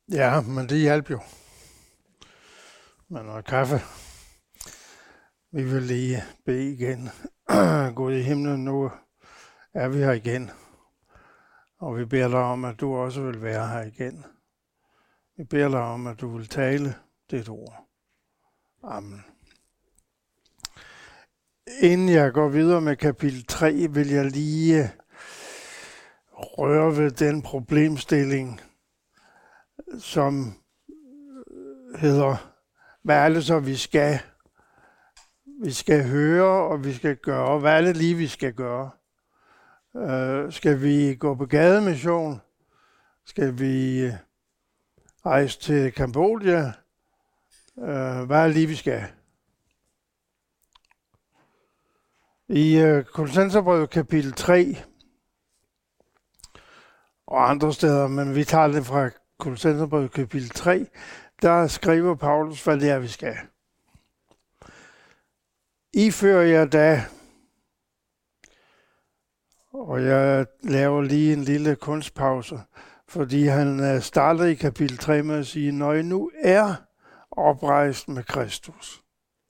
Ja, men det hjalp jo med noget kaffe. Vi vil lige bede igen. Gud i himlen, nu er vi her igen. Og vi beder dig om, at du også vil være her igen. Vi beder dig om, at du vil tale dit ord. Amen. Inden jeg går videre med kapitel 3, vil jeg lige røre ved den problemstilling, som hedder, hvad er det så, vi skal? Vi skal høre, og vi skal gøre. Hvad er det lige, vi skal gøre? Skal vi gå på gademission? Skal vi rejse til Kambodja? Hvad er det lige, vi skal? I Kolossenserbrevet kapitel 3 og andre steder, men vi tager det fra Kolossenserbrevet kapitel 3, der skriver Paulus, hvad det er, vi skal. Ifører jeg da, og jeg laver lige en lille kunstpause, fordi han starter i kapitel 3 med at sige, når I nu er oprejst med Kristus,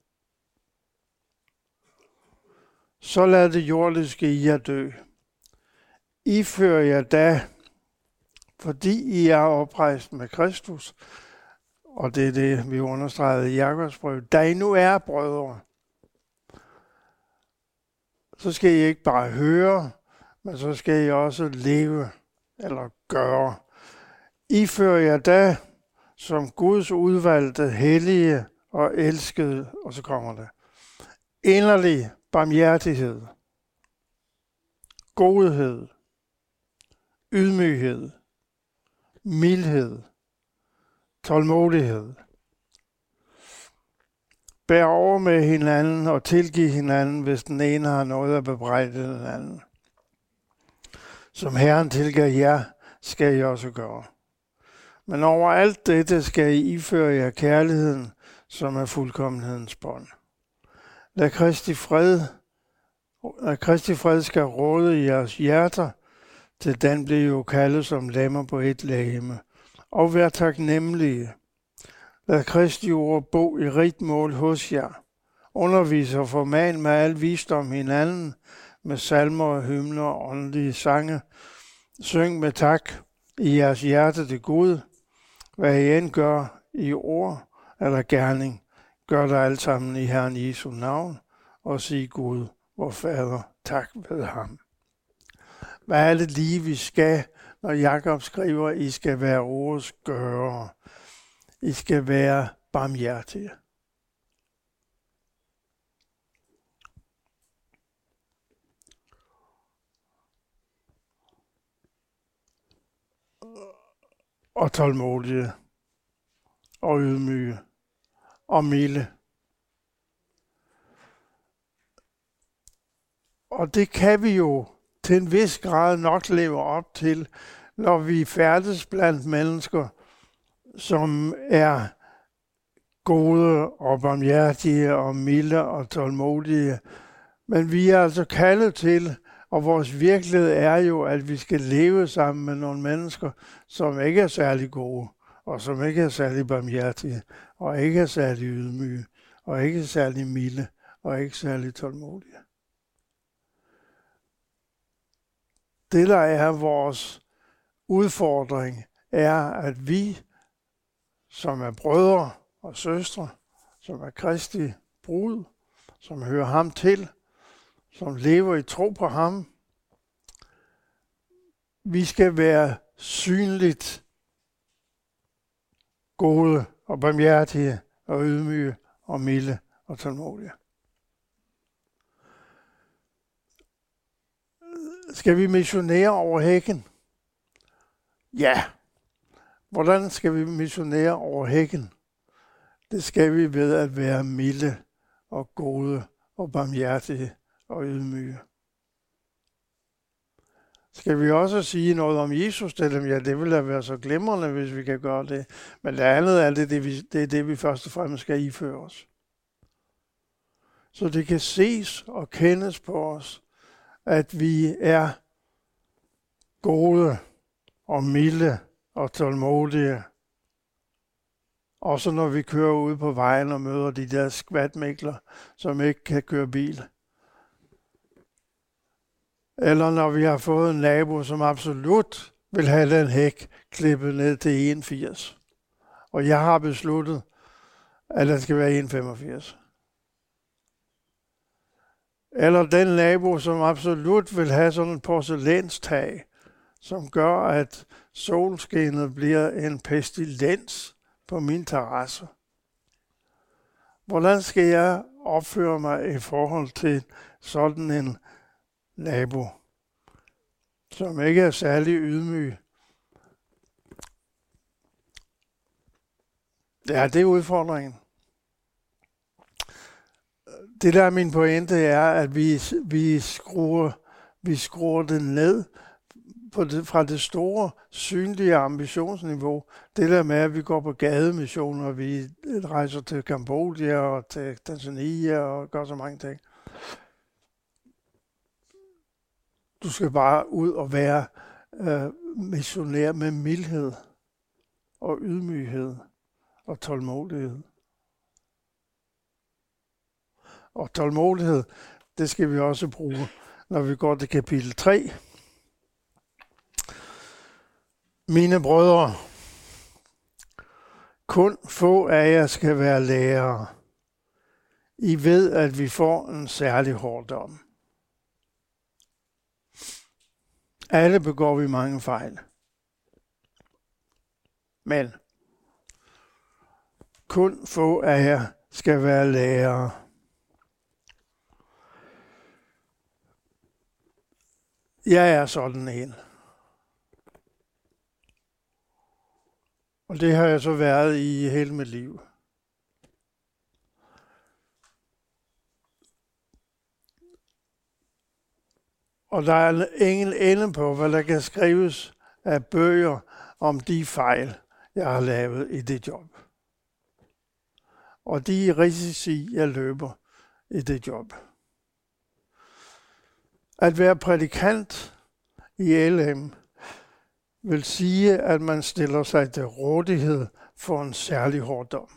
så lad det jordiske i jer dø. Ifører jeg da, fordi I er oprejst med Kristus, og det er det, vi understregede i Jakobsbrevet, da I nu er brødre, så skal I ikke bare høre, men så skal I også leve eller gøre. Ifører jeg da som Guds udvalgte, hellige og elskede, og så kommer det, inderlig barmhjertighed, godhed, ydmyghed, mildhed, tålmodighed. Bær over med hinanden og tilgiv hinanden, hvis den ene har noget at bebrejde den anden. Som Herren tilgav jer, skal I også gøre. Men over alt dette skal I iføre jer kærligheden, som er fuldkommenhedens bånd. Lad Kristi fred skal råde i jeres hjerter, til den bliver jo kaldet som lemmer på et legeme. Og vær taknemmelige. Lad Kristi ord bo i rigt mål hos jer. Undervis og forman med al visdom hinanden, med salmer og hymner og åndelige sange. Syng med tak i jeres hjerte til Gud. Hvad I end gør i ord eller gerning, gør det alt sammen i Herren Jesu navn, og sig Gud, vor Fader, tak ved ham. Hvad er det lige, vi skal, når Jakob skriver, I skal være ordets gørere. I skal være barmhjertige. Og tålmodige. Og ydmyge. Og milde. Og det kan vi jo til en vis grad nok leve op til, når vi færdes blandt mennesker, som er gode og barmhjertige og milde og tålmodige. Men vi er altså kaldet til, og vores virkelighed er jo, at vi skal leve sammen med nogle mennesker, som ikke er særlig gode, og som ikke er særlig barmhjertige, og ikke er særlig ydmyge, og ikke er særlig milde, og ikke særlig tålmodige. Det, der er vores udfordring, er, at vi, som er brødre og søstre, som er Kristi brud, som hører ham til, som lever i tro på ham, vi skal være synligt gode og barmhjertige og ydmyge og milde og tålmodige. Skal vi missionere over hækken? Ja. Hvordan skal vi missionere over hækken? Det skal vi ved at være milde og gode og barmhjertige og ydmyge. Skal vi også sige noget om Jesus til dem? Ja, det vil da være så glimrende, hvis vi kan gøre det. Men det andet er det er det, vi først og fremmest skal iføre os. Så det kan ses og kendes på os, at vi er gode og milde og tålmodige Også når vi kører ud på vejen og møder de der skvatmægler, som ikke kan køre bil. Eller når vi har fået en nabo, som absolut vil have den hæk klippet ned til 1,80. Og jeg har besluttet, at det skal være 1,85. Eller den nabo, som absolut vil have sådan en porcelænstag, som gør, at solskinnet bliver en pestilens på min terrasse. Hvordan skal jeg opføre mig i forhold til sådan en nabo, som ikke er særlig ydmyg? Ja, det er udfordringen. Det der er min pointe er, at vi skruer det ned fra det store, synlige ambitionsniveau. Det der med, at vi går på gademissioner, og vi rejser til Kambodja og til Tanzania og gør så mange ting. Du skal bare ud og være missionær med mildhed og ydmyghed og tålmodighed. Og tålmodighed, det skal vi også bruge, når vi går til kapitel 3. Mine brødre, kun få af jer skal være lærere. I ved, at vi får en særlig hårddom. Alle begår vi mange fejl. Men kun få af jer skal være lærere. Jeg er sådan en. Og det har jeg så været i hele mit liv. Og der er ingen ende på, hvad der kan skrives af bøger om de fejl, jeg har lavet i det job. Og de risici, jeg løber i det job. At være prædikant i LM vil sige, at man stiller sig til rådighed for en særlig hårddom.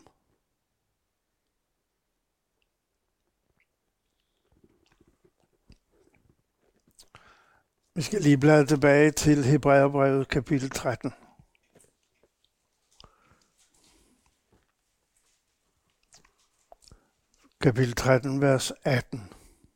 Vi skal lige bladre tilbage til Hebræerbrevet kapitel 13. Kapitel 13, vers 18.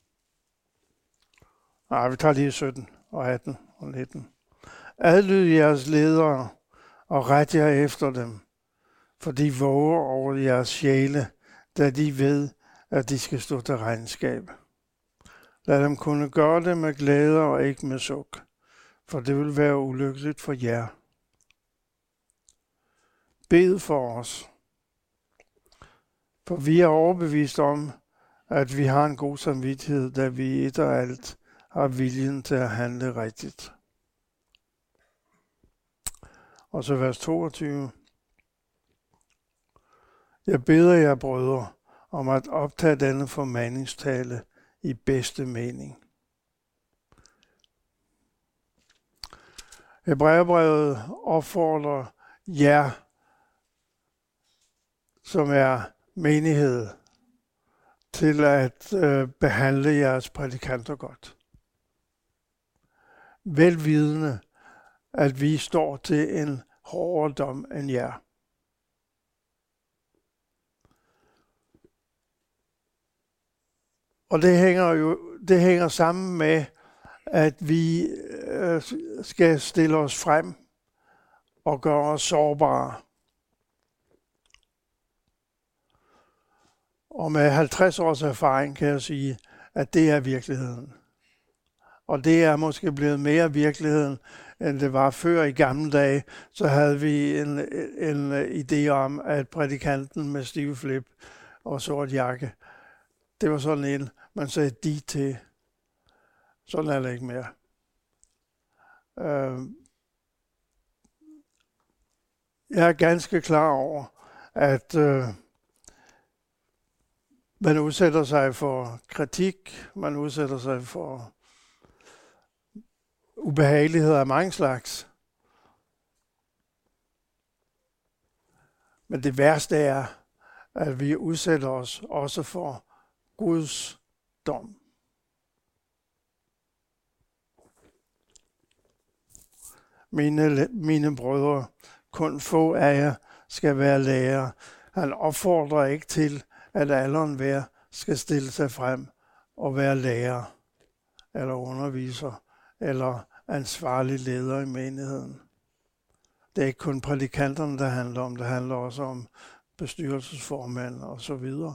Nej, vi tager lige 17 og 18 og 19. Adlyd jeres ledere og ret jer efter dem, for de våger over jeres sjæle, da de ved, at de skal stå til regnskab. Lad dem kunne gøre det med glæde og ikke med suk, for det vil være ulykkeligt for jer. Bed for os, for vi er overbevist om, at vi har en god samvittighed, da vi i et og alt har viljen til at handle rigtigt. Og så vers 22. Jeg beder jer, brødre, om at optage denne formaningstale i bedste mening. Hebræerbrevet opfordrer jer, som er menighed, til at behandle jeres prædikanter godt. Velvidende, at vi står til en hårdere dom end jer. Og det hænger sammen med, at vi skal stille os frem og gøre os sårbare. Og med 50 års erfaring kan jeg sige, at det er virkeligheden. Og det er måske blevet mere virkeligheden, end det var før i gamle dage. Så havde vi en idé om, at prædikanten med stive flip og sort jakke, det var sådan en, man sagde de til. Sådan er det ikke mere. Jeg er ganske klar over, at man udsætter sig for kritik, man udsætter sig for ubehageligheder af mange slags. Men det værste er, at vi udsætter os også for Guds dom. Mine brødre, kun få af jer skal være lærere. Han opfordrer ikke til, at alle og enhver skal stille sig frem og være lærer, eller underviser, eller ansvarlig leder i menigheden. Det er ikke kun prædikanterne, der handler om. Det handler også om bestyrelsesformand og så videre.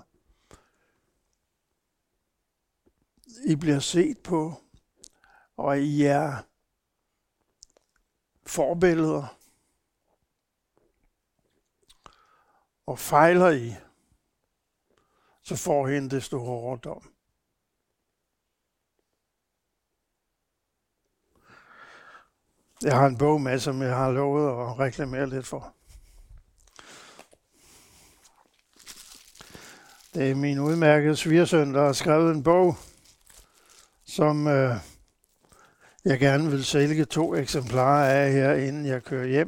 I bliver set på, og I er forbilleder. Og fejler I, så får I en desto hårdere dom. Jeg har en bog med, som jeg har lovet at reklamere lidt for. Det er min udmærkede svigersøn, der har skrevet en bog, som jeg gerne vil sælge 2 eksemplarer af her, inden jeg kører hjem,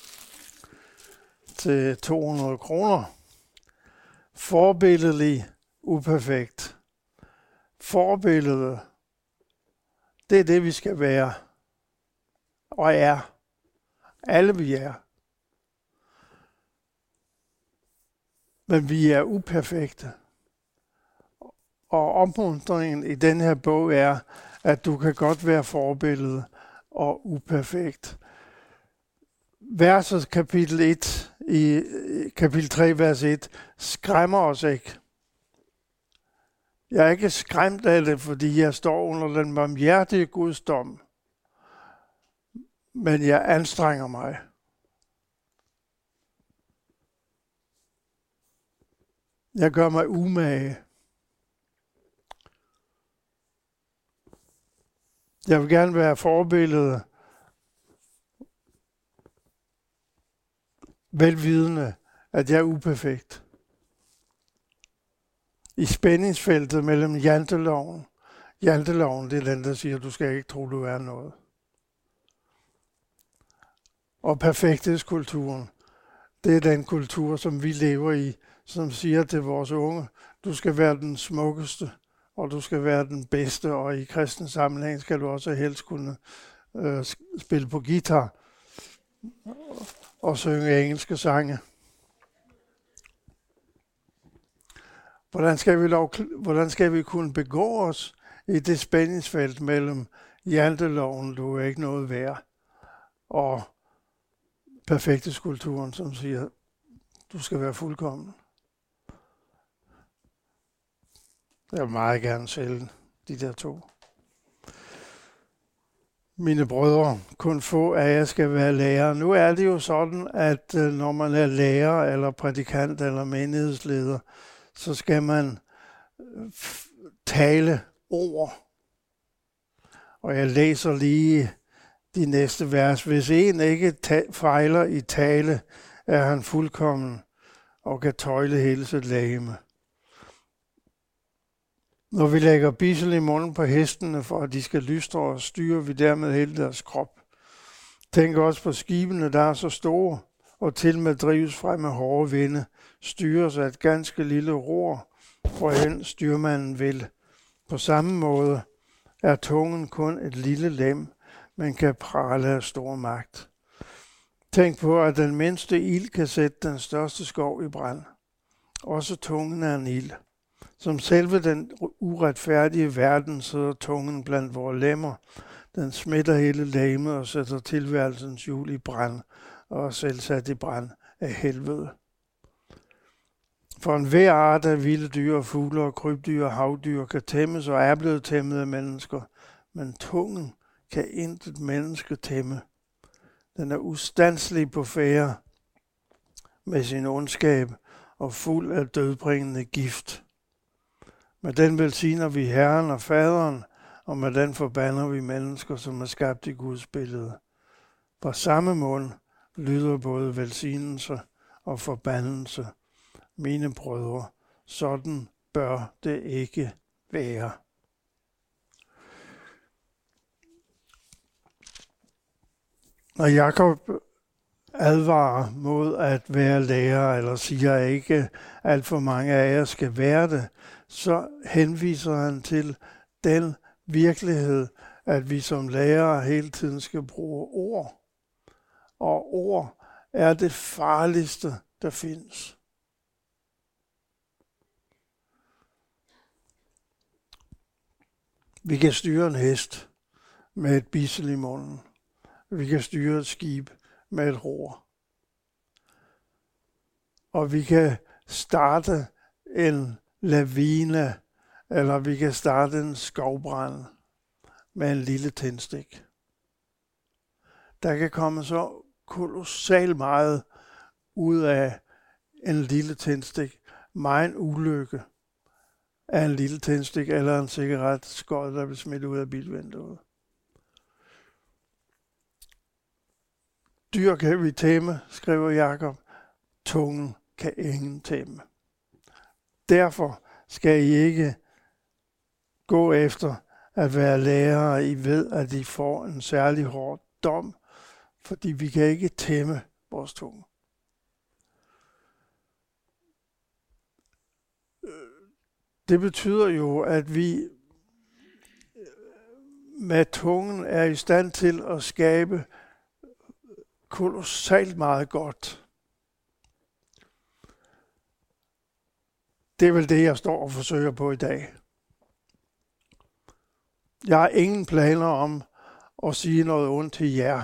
til 200 kroner. Forbilledlig uperfekt. Forbillede, det er det, vi skal være. Og er. Alle vi er. Men vi er uperfekte. Og opmuntringen i den her bog er, at du kan godt være forbillede og uperfekt. Verset kapitel 1 i kapitel 3, vers 1, skræmmer os ikke. Jeg er ikke skræmt af det, fordi jeg står under den barmhjertige Guds dom. Men jeg anstrenger mig. Jeg gør mig umage. Jeg vil gerne være forbillede, velvidende, at jeg er uperfekt. I spændingsfeltet mellem janteloven. Janteloven, det er den, der siger, du skal ikke tro, du er noget. Og perfekthedskulturen, det er den kultur, som vi lever i, som siger til vores unge, du skal være den smukkeste, og du skal være den bedste, og i kristen sammenhæng skal du også helst kunne spille på guitar og synge engelske sange. Hvordan skal vi kunne begå os i det spændingsfelt mellem janteloven, du er ikke noget værd, og perfekthedskulturen, som siger, du skal være fuldkommen. Jeg vil meget gerne sælge de der 2. Mine brødre, kun få af jer skal være lærere. Nu er det jo sådan, at når man er lærer, eller prædikant, eller menighedsleder, så skal man tale ord. Og jeg læser lige de næste vers. Hvis en ikke fejler i tale, er han fuldkommen og kan tøjle hele sit legeme. Når vi lægger bissel i munden på hestene, for at de skal lystre, og styrer vi dermed hele deres krop. Tænk også på skibene, der er så store, og til med drives frem med hårde vinde, styres af et ganske lille ror, hvorhen styrmanden vil. På samme måde er tungen kun et lille lem, men kan prale af stor magt. Tænk på, at den mindste ild kan sætte den største skov i brand. Også tungen er en ild. Som selve den uretfærdige verden sidder tungen blandt vores lemmer. Den smitter hele legemet og sætter tilværelsens hjul i brand, og er selv sat i brand af helvede. For enhver art af vilde dyr, fugle og krybdyr og havdyr kan tæmmes og er blevet tæmmet af mennesker, men tungen kan intet menneske tæmme. Den er ustandselig på færde med sin ondskab og fuld af dødbringende gift. Med den velsigner vi Herren og Faderen, og med den forbander vi mennesker, som er skabt i Guds billede. På samme mund lyder både velsignelse og forbandelse. Mine brødre, sådan bør det ikke være. Når Jakob advarer mod at være lærer, eller siger ikke, alt for mange af jer skal være det, så henviser han til den virkelighed, at vi som lærere hele tiden skal bruge ord. Og ord er det farligste, der findes. Vi kan styre en hest med et bissel i munden. Vi kan styre et skib med et ror. Og vi kan starte en lavine, eller vi kan starte en skovbrand med en lille tændstik. Der kan komme så kolossalt meget ud af en lille tændstik. Meget ulykke af en lille tændstik eller en cigaretskod, der bliver smidt ud af bilvinduet. Dyr kan vi tæmme, skriver Jakob. Tungen kan ingen tæmme. Derfor skal I ikke gå efter at være lærere. I ved, at I får en særlig hård dom, fordi vi kan ikke tæmme vores tunge. Det betyder jo, at vi med tungen er i stand til at skabe kolossalt meget godt. Det er vel det, jeg står og forsøger på i dag. Jeg har ingen planer om at sige noget ondt til jer.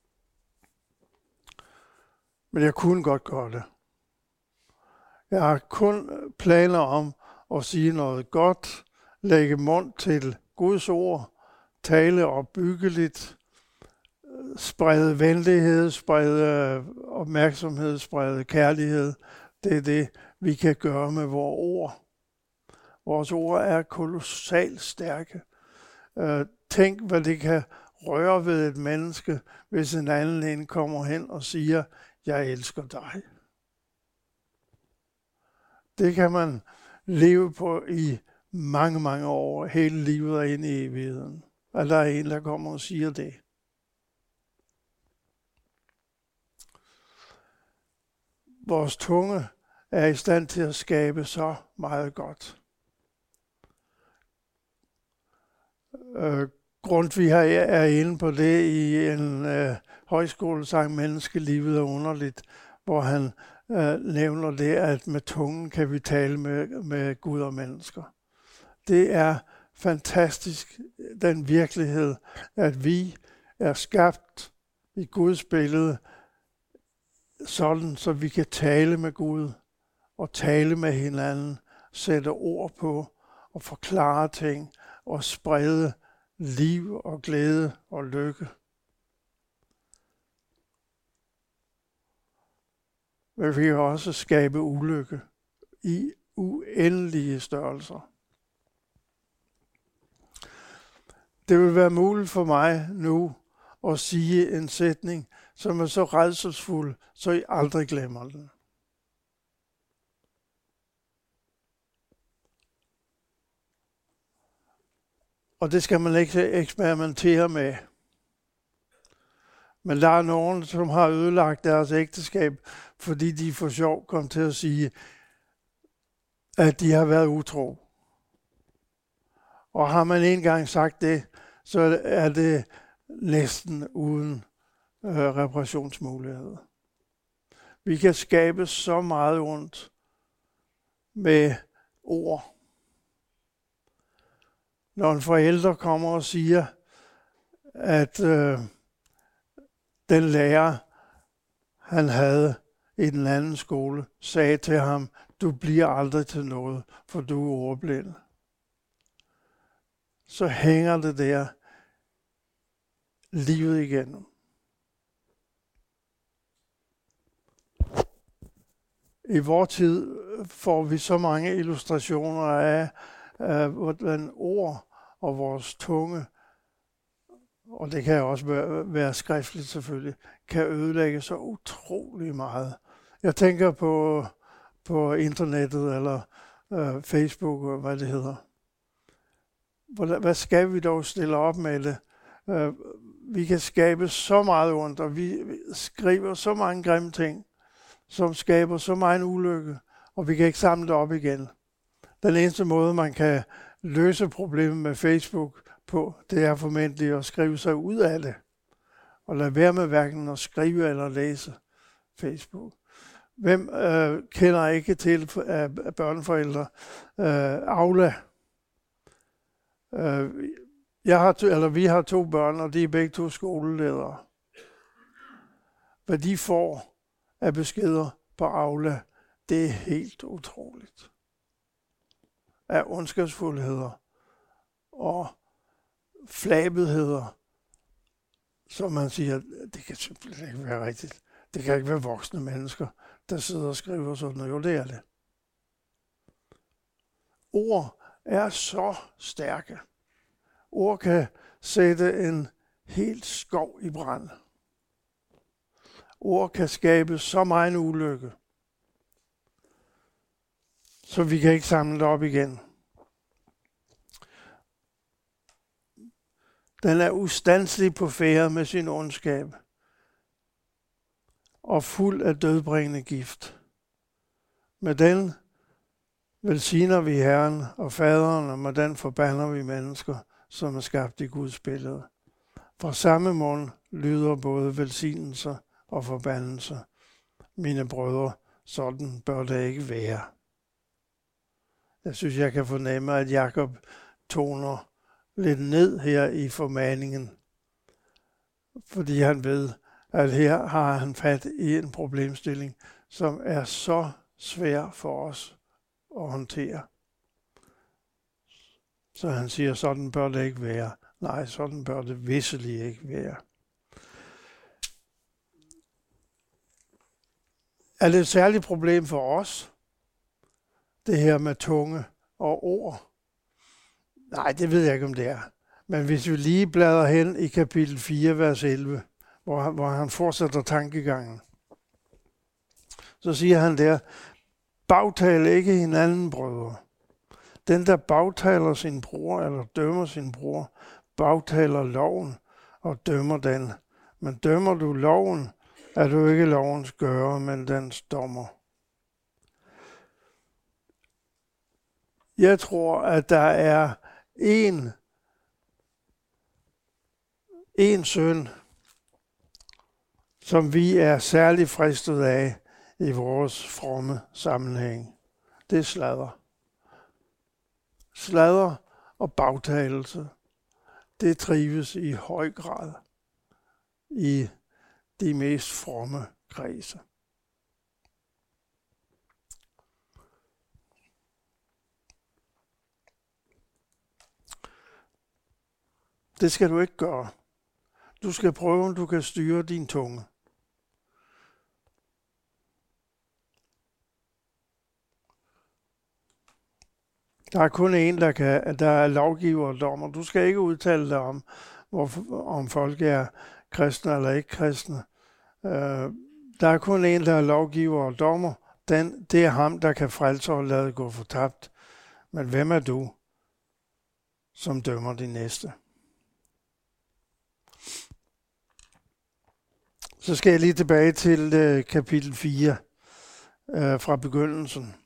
Men jeg kunne godt gøre det. Jeg har kun planer om at sige noget godt, lægge mund til Guds ord, tale opbyggeligt, sprede venlighed, sprede opmærksomhed, sprede kærlighed. Det er det, vi kan gøre med vores ord. Vores ord er kolossalt stærke. Tænk, hvad det kan røre ved et menneske, hvis en anden en kommer hen og siger, jeg elsker dig. Det kan man leve på i mange, mange år, hele livet og ind i evigheden. Og der er en, der kommer og siger det. Vores tunge er i stand til at skabe så meget godt. Grundtvig er inde på det i en højskolesang, Menneskelivet er underligt, hvor han nævner det, at med tungen kan vi tale med Gud og mennesker. Det er fantastisk, den virkelighed, at vi er skabt i Guds billede, sådan så vi kan tale med Gud og tale med hinanden, sætte ord på og forklare ting og sprede liv og glæde og lykke. Men vi kan også skabe ulykke i uendelige størrelser. Det vil være muligt for mig nu at sige en sætning, som er så rædselsfuld, så I aldrig glemmer den. Og det skal man ikke eksperimentere med. Men der er nogen, som har ødelagt deres ægteskab, fordi de for sjov kom til at sige, at de har været utro. Og har man engang sagt det, så er det næsten uden reparationsmuligheder. Vi kan skabe så meget ondt med ord. Når en forælder kommer og siger, at den lærer, han havde i den anden skole, sagde til ham, du bliver aldrig til noget, for du er ordblind. Så hænger det der livet igennem. I vor tid får vi så mange illustrationer af, hvordan ord og vores tunge, og det kan også være skriftligt selvfølgelig, kan ødelægge så utrolig meget. Jeg tænker på internettet eller Facebook, og hvad det hedder. Hvad skal vi dog stille op med det? vi kan skabe så meget ondt, og vi skriver så mange grimme ting, som skaber så meget ulykke, og vi kan ikke samle det op igen. Den eneste måde, man kan løse problemet med Facebook på, det er formentlig at skrive sig ud af det. Og lade være med hverken at skrive eller læse Facebook. Hvem kender ikke til børneforældre? Aula. Vi har 2 børn, og de er begge 2 skoleledere. Hvad de får af beskeder på Aula, det er helt utroligt. Af ondskabsfuldheder og flabetheder, som man siger, det kan simpelthen ikke være rigtigt. Det kan ikke være voksne mennesker, der sidder og skriver sådan noget. Jo, det er det. Ord er så stærke. Ord kan sætte en helt skov i brand. Ord kan skabe så meget ulykke, så vi kan ikke samle det op igen. Den er ustandselig på færde med sin ondskab og fuld af dødbringende gift. Med den velsigner vi Herren og Faderen, og med den forbander vi mennesker, som er skabt i Guds billede. Fra samme mund lyder både velsignelser og forbandelser. Mine brødre, sådan bør det ikke være. Jeg synes, jeg kan fornemme, at Jakob toner lidt ned her i formaningen, fordi han ved, at her har han fat i en problemstilling, som er så svær for os at håndtere. Så han siger, sådan bør det ikke være. Nej, sådan bør det visselig ikke være. Er det et særligt problem for os, det her med tunge og ord? Nej, det ved jeg ikke, om det er. Men hvis vi lige bladrer hen i kapitel 4, vers 11, hvor han fortsætter tankegangen, så siger han der, bagtal ikke hinanden, brødre. Den, der bagtaler sin bror eller dømmer sin bror, bagtaler loven og dømmer den. Men dømmer du loven, er du ikke lovens gører, men dens dommer. Jeg tror, at der er en synd, som vi er særlig fristet af i vores fromme sammenhæng. Det er sladder. Sladder og bagtalelse, det trives i høj grad i de mest fromme kredse. Det skal du ikke gøre. Du skal prøve, om du kan styre din tunge. Der er kun en, der er lovgiver og dommer. Du skal ikke udtale dig om folk er kristne eller ikke kristne. Der er kun en, der er lovgiver og dommer. Det er ham, der kan frelse og lade gå fortabt. Men hvem er du, som dømmer din næste? Så skal jeg lige tilbage til kapitel 4 fra begyndelsen.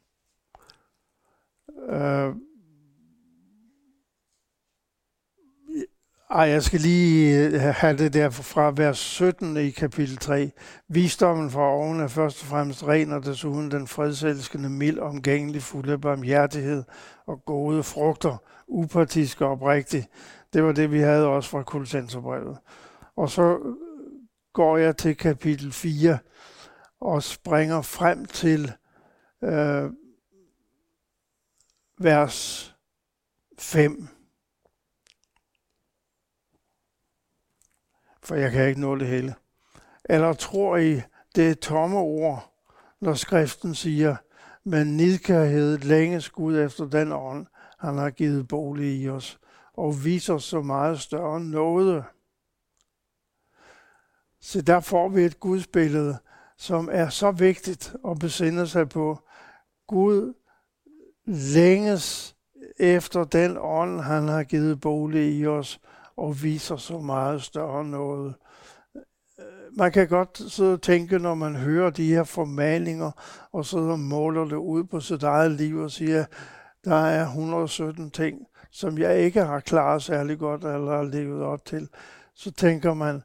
Jeg skal lige have det der fra vers 17 i kapitel 3. Visdommen fra oven er først og fremmest ren, og desuden den fredselskende, mild, omgængelig, fuld af barmhjertighed og gode frugter, upartisk og oprigtig. Det var det, vi havde også fra Kolossenserbrevet. Og så går jeg til kapitel 4 og springer frem til vers 5. For jeg kan ikke nå det hele. Eller tror I, det er tomme ord, når skriften siger, men nidkærhed længes Gud efter den ånd, han har givet bolig i os, og viser så meget større nåde. Så der får vi et gudsbillede, som er så vigtigt at besinde sig på. Gud længes efter den ånd, han har givet bolig i os, og viser så meget større noget. Man kan godt sidde og tænke, når man hører de her formaninger, og sidder og måler det ud på sit eget liv og siger, der er 117 ting, som jeg ikke har klaret særlig godt eller har levet op til. Så tænker man,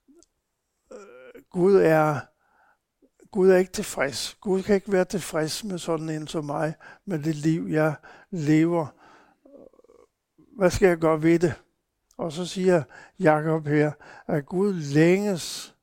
Gud er ikke tilfreds. Gud kan ikke være tilfreds med sådan en som mig, med det liv, jeg lever. Hvad skal jeg gøre ved det? Og så siger Jakob her, at Gud længes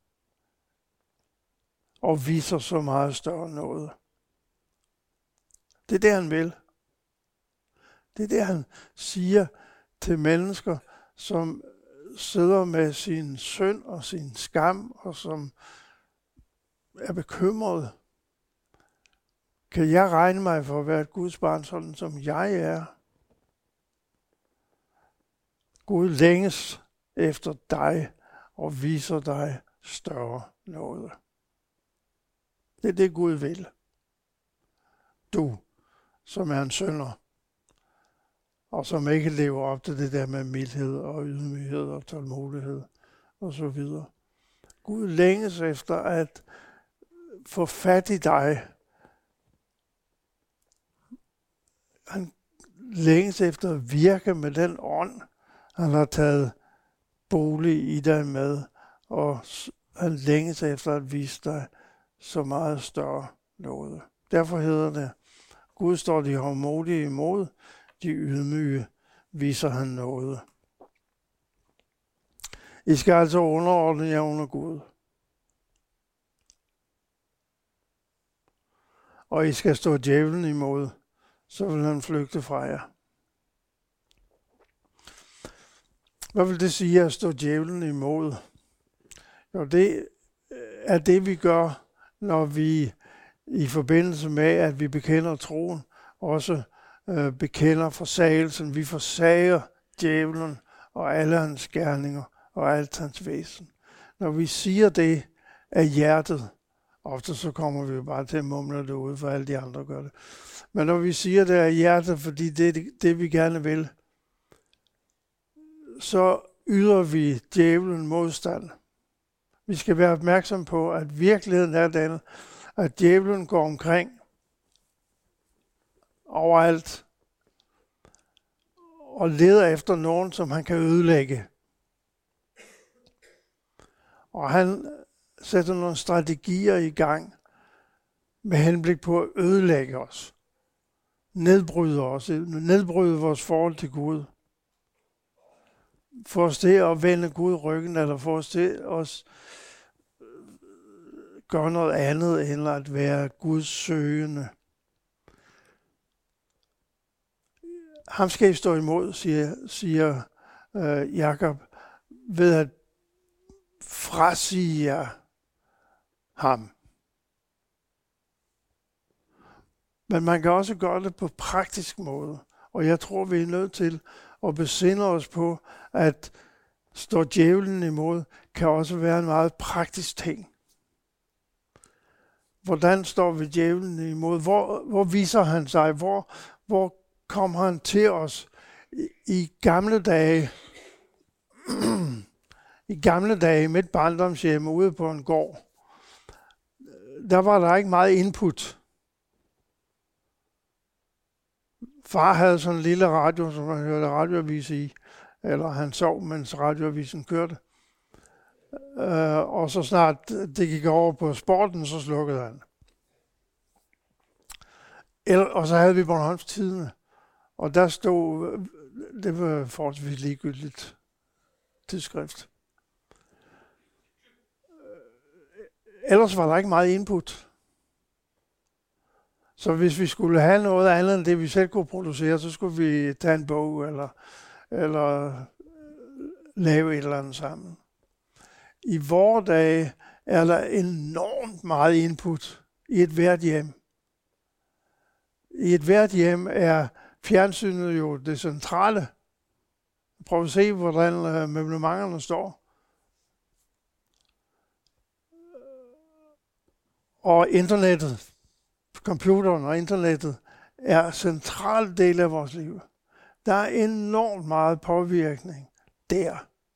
og viser så meget større noget. Det er det, han vil. Det er det, han siger til mennesker, som sidder med sin synd og sin skam, og som er bekymret. Kan jeg regne mig for at være et Guds barn, sådan som jeg er? Gud længes efter dig og viser dig større noget. Det er det, Gud vil. Du, som er en synder, og som ikke lever op til det der med mildhed og ydmyghed og tålmodighed og så videre. Gud længes efter at få fat i dig. Han længes efter at virke med den ånd, han har taget bolig i dig med, og han længes efter at vise dig så meget større noget. Derfor hedder det, Gud står de hårdmodige imod, de ydmyge viser han noget. I skal altså underordne jer under Gud. Og I skal stå djævlen imod, så vil han flygte fra jer. Hvad vil det sige at stå djævlen imod? Jo, det er det, vi gør, når vi i forbindelse med, at vi bekender troen, også bekender forsagelsen. Vi forsager djævlen og alle hans gerninger og alt hans væsen. Når vi siger det af hjertet, ofte så kommer vi jo bare til at mumle det ud, for alle de andre gør det. Men når vi siger det af hjertet, fordi det er det, vi gerne vil, så yder vi djævlen modstand. Vi skal være opmærksom på, at virkeligheden er den, at djævlen går omkring overalt og leder efter nogen, som han kan ødelægge. Og han sætter nogle strategier i gang med henblik på at ødelægge os, nedbryde vores forhold til Gud, få os til at vende Gud ryggen, eller få os til at gøre noget andet end at være Guds søgende. Ham skal I stå imod, siger Jakob, ved at frasige jer ham. Men man kan også gøre det på praktisk måde, og jeg tror, vi er nødt til at besinde os på, at stå djævlen imod, kan også være en meget praktisk ting. Hvordan står vi djævlen imod? Hvor viser han sig? Hvor kom han til os? I gamle dage, i mit barndomshjem ude på en gård, der var der ikke meget input. Far havde sådan en lille radio, som han hørte radioavis i, eller han sov, mens radioavisen kørte. Og så snart det gik over på sporten, så slukkede han. Og så havde vi Bornholms Tidende, og der stod, det var forholdsvis ligegyldigt tidsskrift. Ellers var der ikke meget input. Så hvis vi skulle have noget andet end det, vi selv kunne producere, så skulle vi tage en bog eller lave et eller andet sammen. I vore dage er der enormt meget input i et hvert hjem. I et hvert hjem er fjernsynet jo det centrale. Prøv at se, hvordan møblementerne står. Og internettet, computeren og internettet, er central del af vores liv. Der er enormt meget påvirkning der.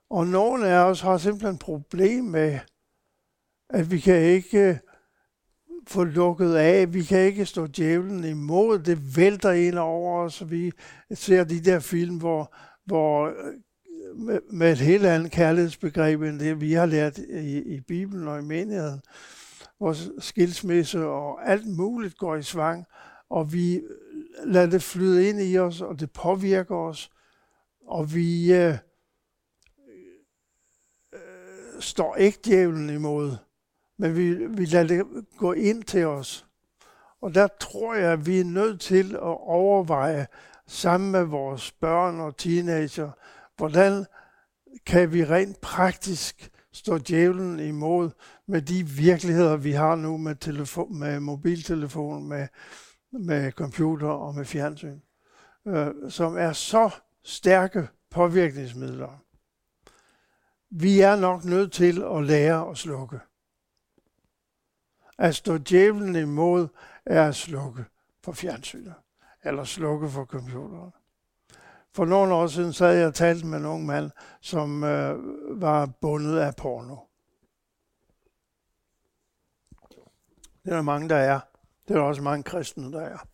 Og nogle af os har simpelthen problem med, at vi kan ikke få lukket af. Vi kan ikke stå djævlen imod. Det vælter ind over os. Vi ser de der film, hvor med et helt andet kærlighedsbegreb end det, vi har lært i Bibelen og i menigheden, hvor skilsmisse og alt muligt går i svang, og vi lader det flyde ind i os, og det påvirker os, og vi står ikke djævlen imod, men vi lader det gå ind til os. Og der tror jeg, at vi er nødt til at overveje sammen med vores børn og teenager, hvordan kan vi rent praktisk stå djævlen imod med de virkeligheder, vi har nu med mobiltelefon, med computer og med fjernsyn, som er så stærke påvirkningsmidler. Vi er nok nødt til at lære at slukke. At stå djævlen imod er at slukke for fjernsynet, eller slukke for computeren. For nogle år siden sad jeg og talte med en ung mand, som var bundet af porno. Det er der mange, der er. Det er der også mange kristne, der er.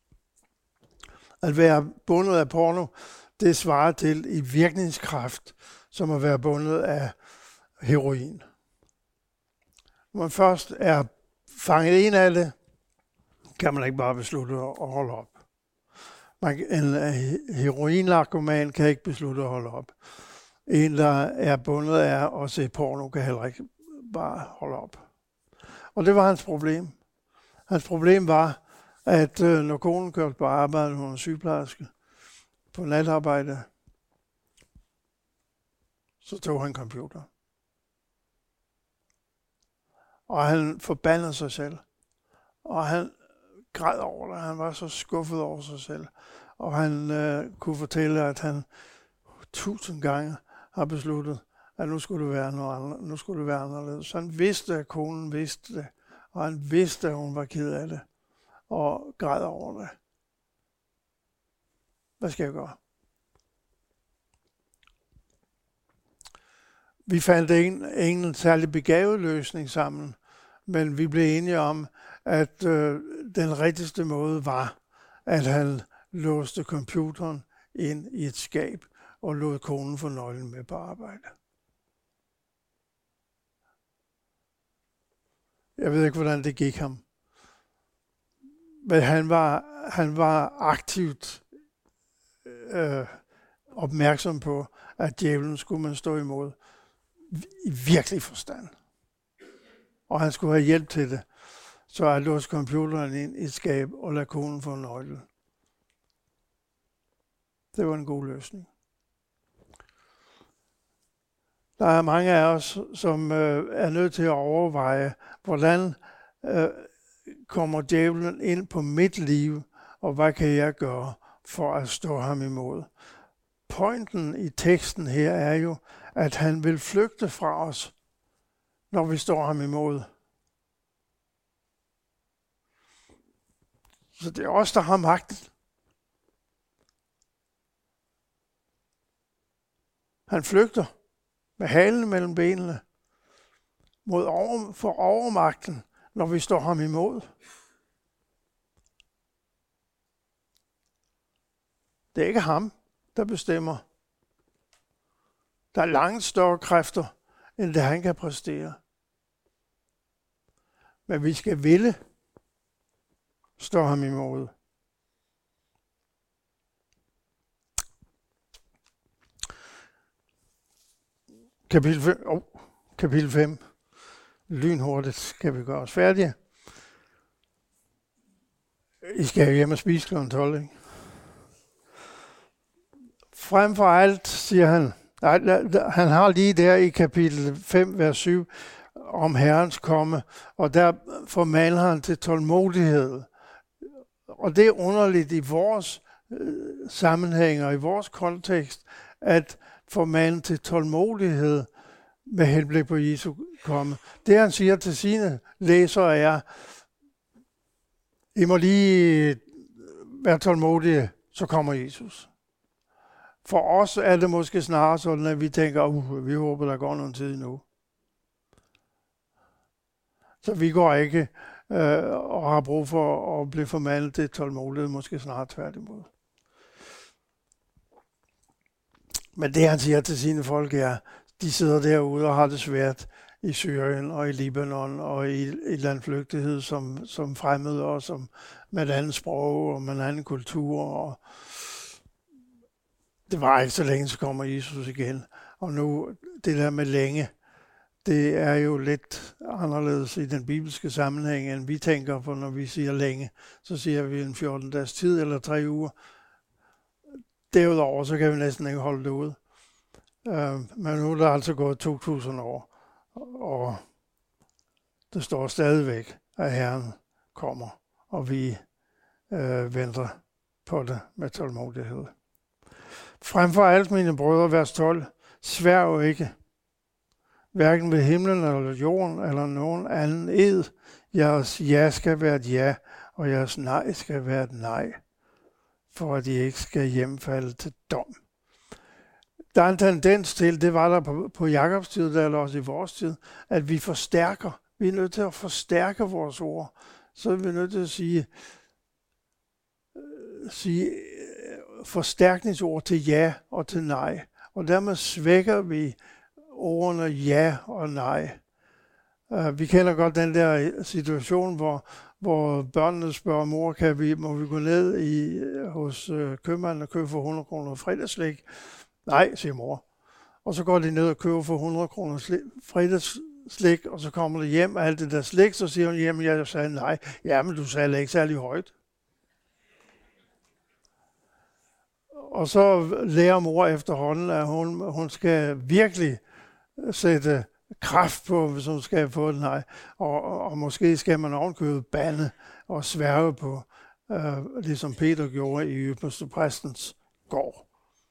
At være bundet af porno, det svarer til i virkningskraft, som at være bundet af heroin. Når man først er fanget ind af det, kan man ikke bare beslutte at holde op. En heroinarkoman kan ikke beslutte at holde op. En, der er bundet af at se porno, kan heller ikke bare holde op. Og det var hans problem. Hans problem var, at når konen kørte på arbejde, hun var sygeplejerske, på natarbejde, så tog han computer. Og han forbandede sig selv. Og han græd over det. Han var så skuffet over sig selv. Og han kunne fortælle, at han 1000 gange har besluttet, at nu skulle det være noget andet. Nu skulle det være anderledes. Så han vidste, at konen vidste det. Og han vidste, at hun var ked af det. Og græd over det. Hvad skal jeg gøre? Vi fandt ingen særlig begavet løsning sammen, men vi blev enige om, at den rigtigste måde var, at han låste computeren ind i et skab og lod konen få nøglen med på arbejde. Jeg ved ikke, hvordan det gik ham. Men han var aktivt opmærksom på, at djævlen skulle man stå imod i virkelig forstand. Og han skulle have hjælp til det. Så jeg låste computeren ind i et skab og lade konen få nøglen. Det var en god løsning. Der er mange af os, som er nødt til at overveje, hvordan kommer djævlen ind på mit liv, og hvad kan jeg gøre for at stå ham imod? Pointen i teksten her er jo, at han vil flygte fra os, når vi står ham imod. Så det er os, der har magten. Han flygter med halen mellem benene for overmagten, når vi står ham imod. Det er ikke ham, der bestemmer. Der er langt større kræfter, end det han kan præstere. Men vi skal ville stå ham imod. Kapitel 5. Lynhurtigt skal vi gøre os færdige. I skal jo hjem og spise kl. 12, ikke? Frem for alt, siger han, han har lige der i kapitel 5, vers 7, om Herrens komme, og der formaner han til tålmodighed. Og det er underligt i vores sammenhæng og i vores kontekst, at formane til tålmodighed med henblik på Jesu komme. Det han siger til sine læsere er, I må lige være tålmodige, så kommer Jesus. For os er det måske snarere sådan, at vi tænker, vi håber, der går nogen tid nu. Så vi går ikke og har brug for at blive formanet til tålmodighed, måske snart tværtimod. Men det han siger til sine folk er, de sidder derude og har det svært i Syrien og i Libanon og i landflygtighed som fremmede og som med et andet sprog og med en anden kultur. Og det var ikke så længe, så kommer Jesus igen. Og nu, det der med længe, det er jo lidt anderledes i den bibelske sammenhæng, end vi tænker på, når vi siger længe. Så siger vi en 14 dages tid eller 3 uger. Derudover, så kan vi næsten ikke holde det ud. Men nu er der altså gået 2000 år, og det står stadigvæk, at Herren kommer, og vi venter på det med tålmodighed. Frem for alt, mine brødre, vers 12, sværg ikke, hverken ved himlen eller jorden eller nogen anden ed. Jeres ja skal være et ja, og jeres nej skal være et nej, for at I ikke skal hjemfalde til dom. Der er en tendens til, det var der på Jakobs tid, der er også i vores tid, at vi forstærker. Vi er nødt til at forstærke vores ord. Så er vi nødt til at sige forstærkningsord til ja og til nej. Og dermed svækker vi ordene ja og nej. Vi kender godt den der situation, hvor børnene spørger mor, må vi gå ned hos købmanden og købe for 100 kroner fredagsslik? Nej, siger mor. Og så går de ned og køber for 100 kroner fredagsslik, og så kommer de hjem af alt det der slik, så siger hun, jamen jeg sagde nej. Jamen du sagde ikke særlig højt. Og så lærer mor efterhånden, at hun skal virkelig sætte kraft på, hvis hun skal få den nej. Og måske skal man ovenkøbe bande og sværge på, ligesom Peter gjorde i ypperstepræstens gård.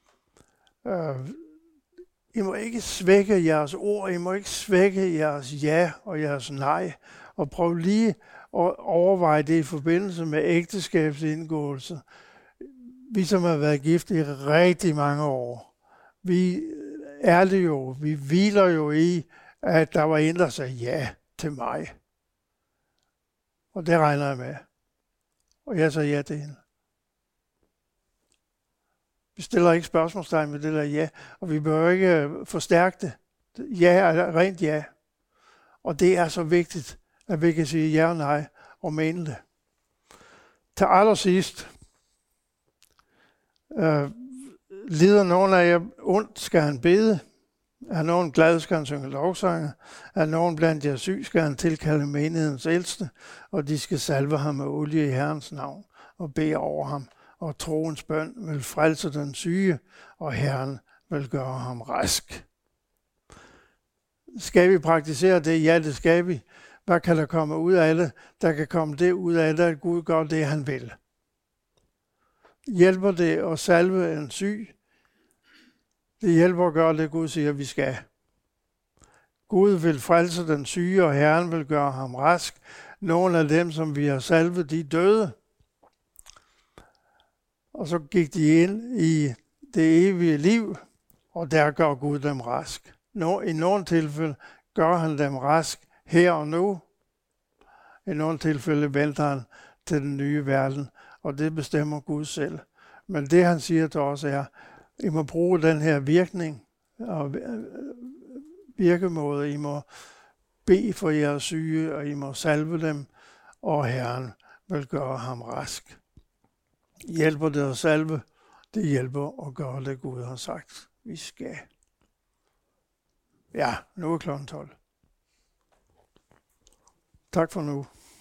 I må ikke svække jeres ord, I må ikke svække jeres ja og jeres nej. Og prøv lige at overveje det i forbindelse med ægteskabsindgåelse. Vi som har været gift i rigtig mange år, vi hviler jo i, at der var en, der sagde ja til mig. Og det regner jeg med. Og jeg sagde ja til hende. Vi stiller ikke spørgsmålstegn med det der ja, og vi behøver ikke forstærke det. Ja er rent ja. Og det er så vigtigt, at vi kan sige ja og nej og mene det. Til allersidst, lider nogen af jer ondt, skal han bede. Er nogen glad, skal han synge lovsange. Er nogen blandt jer syg, skal han tilkalde menighedens ældste, og de skal salve ham med olie i Herrens navn og bede over ham. Og troens bøn vil frelse den syge, og Herren vil gøre ham rask. Skal vi praktisere det? Ja, det skal vi. Hvad kan der komme ud af det? Der kan komme det ud af det, at Gud gør det, han vil. Hjælper det at salve en syg? Det hjælper at gøre det, Gud siger, vi skal. Gud vil frelse den syge, og Herren vil gøre ham rask. Nogle af dem, som vi har salvet, de døde. Og så gik de ind i det evige liv, og der gør Gud dem rask. I nogle tilfælde gør han dem rask her og nu. I nogle tilfælde venter han til den nye verden, og det bestemmer Gud selv. Men det han siger til os er, I må bruge den her virkning og virkemåde. I må bede for jeres syge, og I må salve dem, og Herren vil gøre ham rask. Hjælper det at salve? Det hjælper at gøre det, Gud har sagt, vi skal. Ja, nu er klokken 12. Tak for nu.